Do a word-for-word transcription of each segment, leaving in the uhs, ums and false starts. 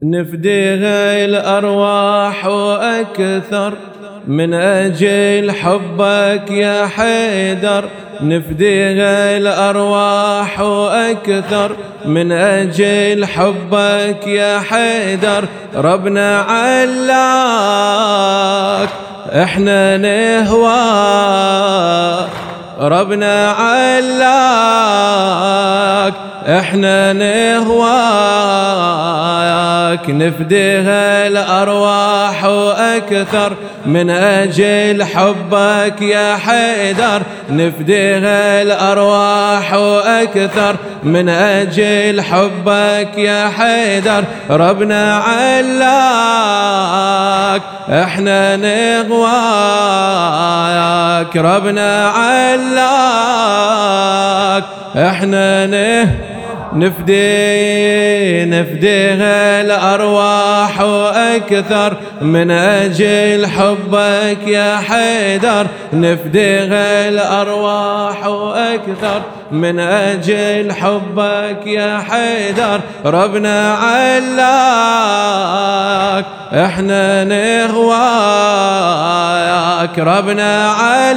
نفديها الأرواح وأكثر من أجل حبك يا حيدر، نفديها الأرواح وأكثر من أجل حبك يا حيدر. ربنا علاك احنا نهواك، ربنا علاك احنا نهواك، نفديها الأرواح وأكثر من أجل حبك يا حيدر، نفديها الأرواح وأكثر من أجل حبك يا حيدر. ربنا علاك احنا نغواك، ربنا علاك احنا نه نفدي نفديها الأرواح وأكثر من أجل حبك يا حيدر، نفديها الأرواح وأكثر من أجل حبك يا حيدر. ربنا علاك احنا نغواك، ربنا عل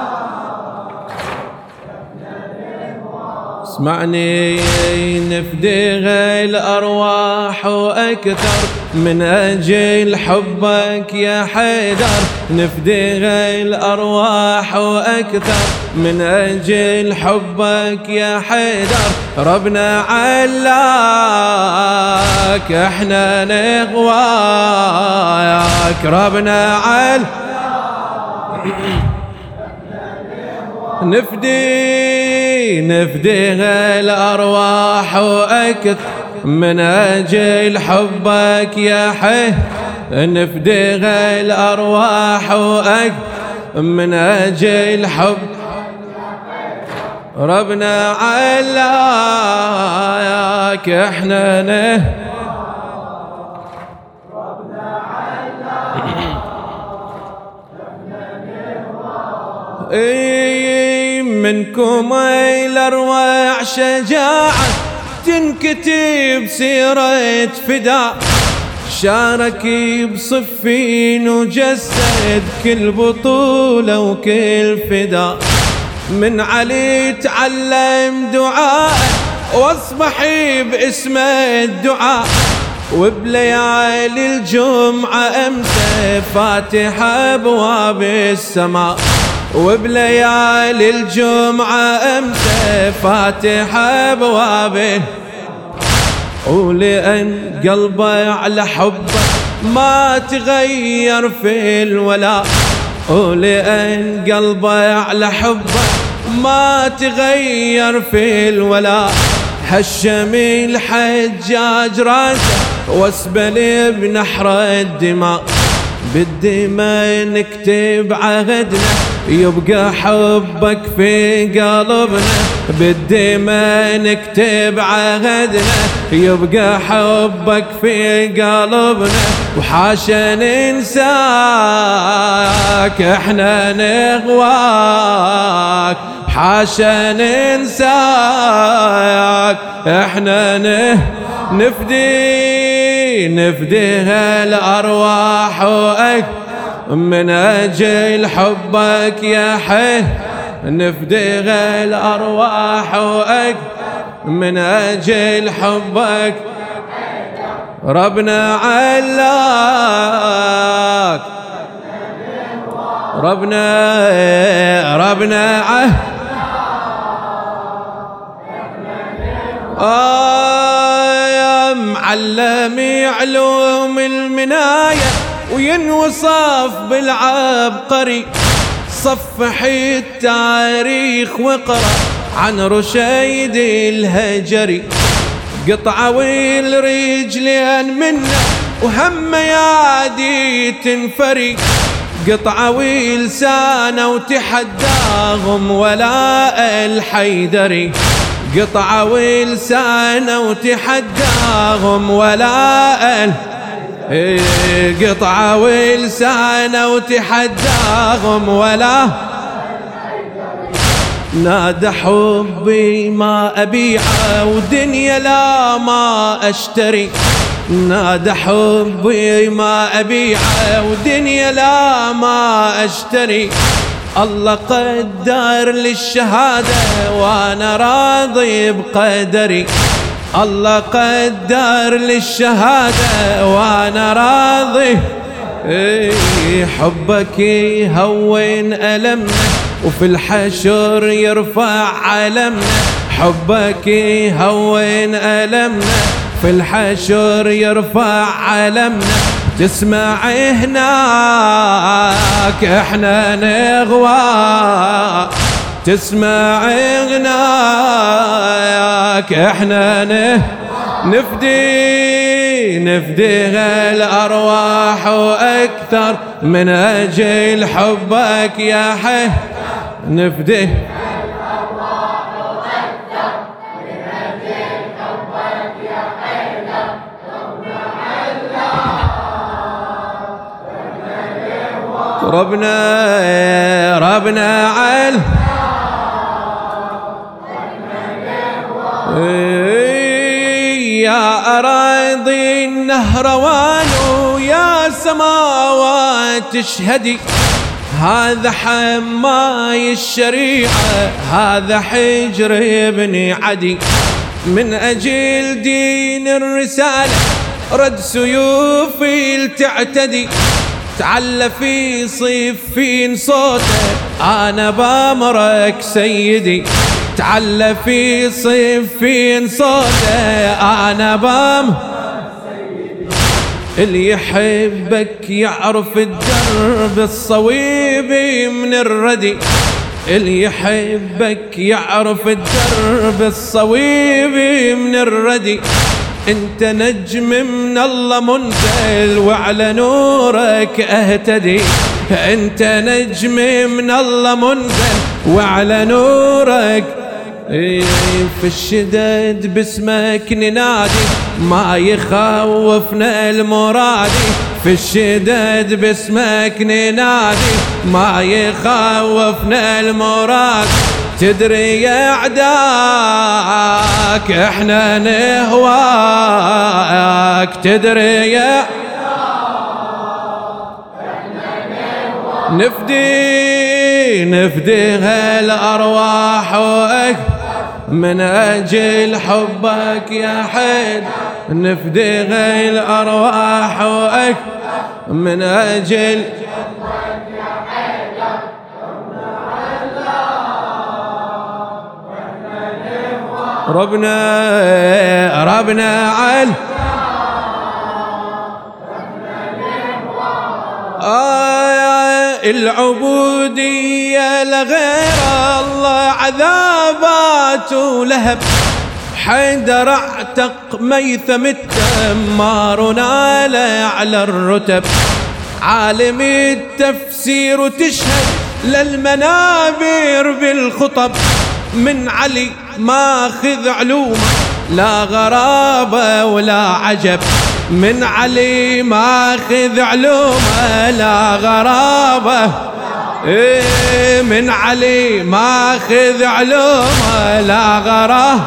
اسمعني، نفديها الأرواح وأكثر من أجل حبك يا حيدر، نفديها الأرواح وأكثر من أجل حبك يا حيدر. ربنا علاك احنا نغواك، ربنا عل نفدي نفديها الأرواح وأكثر من أجل حبك يا حي، نفديها الأرواح وأكثر من أجل حب. ربنا علاك احنا نه اي منكم الأروع شجاعة تنكتب سيرة فداء، شارك بصفين وجسد كل بطولة وكل فداء. من علي تعلم دعاء واصبح باسم الدعاء، وبليالي الجمعة أمسى فاتحة أبواب السماء، وبليالي الجمعة أمسى فاتحة أبوابه. ولأن قلبي على حبك ما تغير في الولاء، ولأن قلبي على حبك ما تغير في الولاء. هشم الحجاج راسه واسبل بنحر الدماء، بالدماء نكتب عهدنا يبقى حبك في قلبنا، بالدماء نكتب عهدنا يبقى حبك في قلبنا. وحاشا ننساك احنا نغواك، حاشا ننساك احنا نه نفدي نفديها الأرواح وأكثر من أجل حبك يا حي، نفديها الأرواح وأكثر من أجل حبك. ربنا علاك ربنا ربنا عه آه معلم علوم المناية وينوصف بالعبقري، صفح التاريخ واقرأ عن رشيد الهجري. قطعة والرجلين منه وهم يادي تنفري، قطعة ولسانه وتحداهم ولاء الحيدري، قطعة ولسانه وتحداهم ولاء قطعة ولسانه وتحداهم ولا نادى حبي ما أبيعه ودنيا لا ما أشتري، نادى حبي ما أبيعه ودنيا لا ما أشتري. الله قدر للشهادة وأنا راضي بقدري، الله قدر للشهادة وأنا راضي. إيه حبك يهون ألمنا وفي الحشر يرفع علمنا، حبك يهون ألمنا في الحشر يرفع علمنا. تسمع هناك احنا نغوى، تسمع هناك احنا نفدي نفدي الأرواح وأكثر من أجل حبك يا حي، نفدي ربنا ربنا عل يا أراضي النهروان ويا سماوات تشهدي، هذا حماي الشريعة هذا حجر ابن عدي. من أجل دين الرسالة رد سيوفي لتعتدي، تعلى في صفين صوته أنا بأمرك سيدي، تعلى في صفين صوته أنا بأمرك سيدي. اللي يحبك يعرف الدرب الصويب من الردي، اللي يحبك يعرف الدرب الصويب من الردي. انت نجم من الله منزل وعلى نورك اهتدي، انت نجم من الله منزل وعلى نورك. في الشدد باسمك ننادي ما يخوفنا المرادي، في الشدد باسمك ننادي ما يخوفنا المراد. تدري يا أعداك احنا نهواك، تدري يا نفدي نفدي هالأرواح من أجل حبك يا حيد، نفدي هالأرواح من أجل ربنا ربنا عل آه العبودية لغير الله عذابات ولهب. حيدر اعتق ميثم التمار ونال على الرتب، عالم التفسير تشهد للمنابر بالخطب. من علي ماخذ علومه لا غرابة ولا عجب، من علي ماخذ علومه لا غرابة. إيه من علي ماخذ علومه لا غرابة.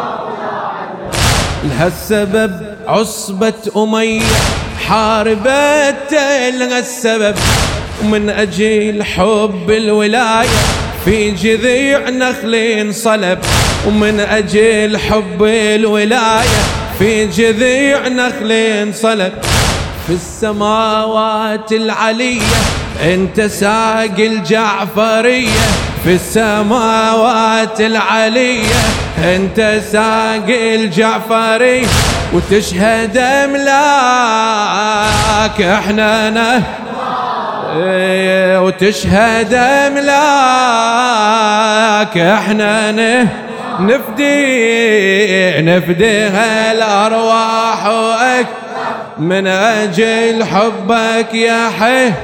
لهالسبب عصبة أمية حاربت لهالسبب، ومن أجل حب الولاية في جذيع نخل انصلب، ومن أجل حب الولاية في جذيع نخل انصلب. في السماوات العلية انت ساق الجعفرية، في السماوات العلية انت ساق الجعفرية. وتشهد أملاك احنا نه وتشهد أملاك احنا نفدي نفدي هالأرواح من أجل حبك يا حي.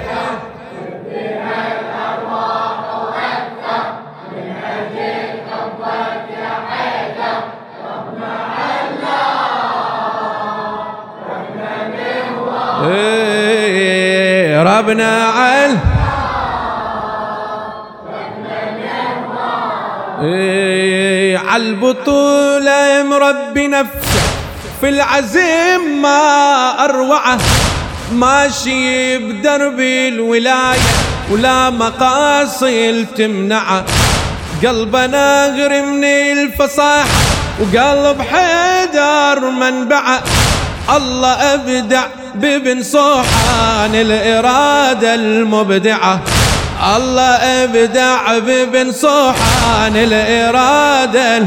ربنا عل إيه عالبطولة مربي نفسه في العزيم ما أروعه، ماشي بدرب الولاية ولا مقاصل تمنعه، قلبنا غير من الفصاحة وقلب حيدر منبعه، الله أبدع بابن صوحان الإرادة المبدعة، الله أبدع بابن صوحان الإرادة،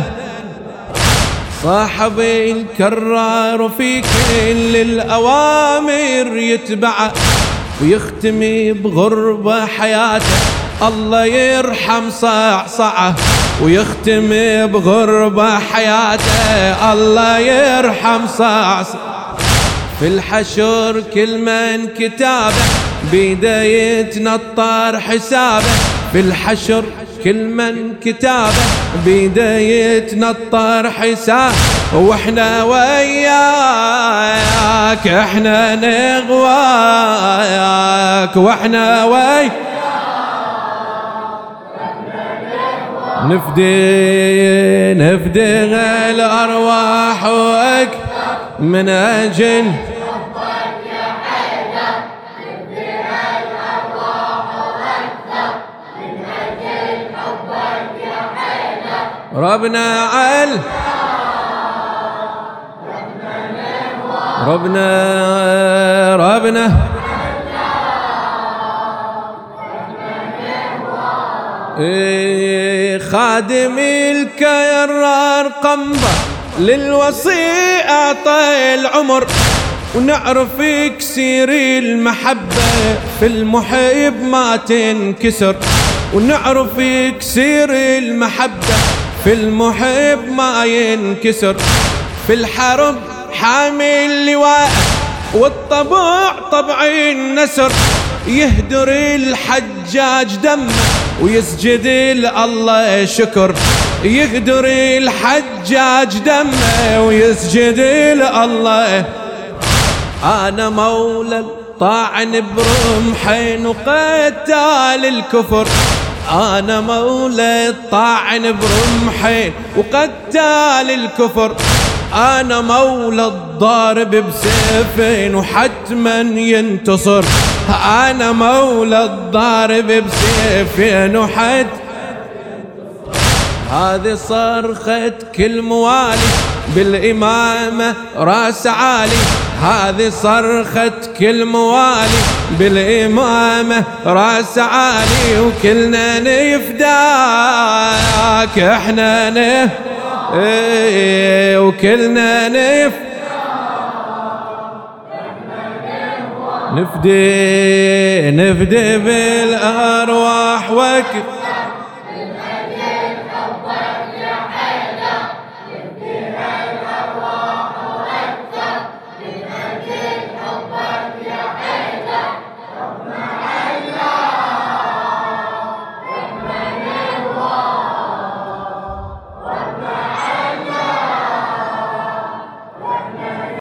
صاحبي الكرار في كل الأوامر يتبعه ويختمي بغربة حياته، الله يرحم صعصعه ويختمي بغربة حياته، الله يرحم صعصعه، في الحشر كل من كتابه بيده يتنطر حسابه، في الحشر كل من كتابه بيده يتنطر حسابه، واحنا وياك احنا نغواك، واحنا وياك نفدي نفدي الأرواح وأكثر من أجل ربنا عال ربنا ربنا إيه خادم الكرار قنبر للوصي أعطى العمر، ونعرف يكسر المحبة في المحب ما تنكسر، ونعرف يكسر المحبة في المحب ما ينكسر، في الحرب حامل لواء والطبع طبع النسر، يهدر الحجاج دمه ويسجد الله شكر، يهدر الحجاج دمه ويسجد الله، أنا مولى الطاعن برمحين وقتال الكفر، أنا مولى الطاعن برمحين وقتال الكفر، أنا مولى الضارب بسيفين وحتما ينتصر، أنا مولى الضارب بسيفين وحتما، هذه صرخة كل موالي بالإمامة راس عالي، هذه صرخة كل موالي بالإمامة راس عالي، وكلنا نفداك احنا نف ايه وكلنا نف نفدي نفدي بالأرواح وك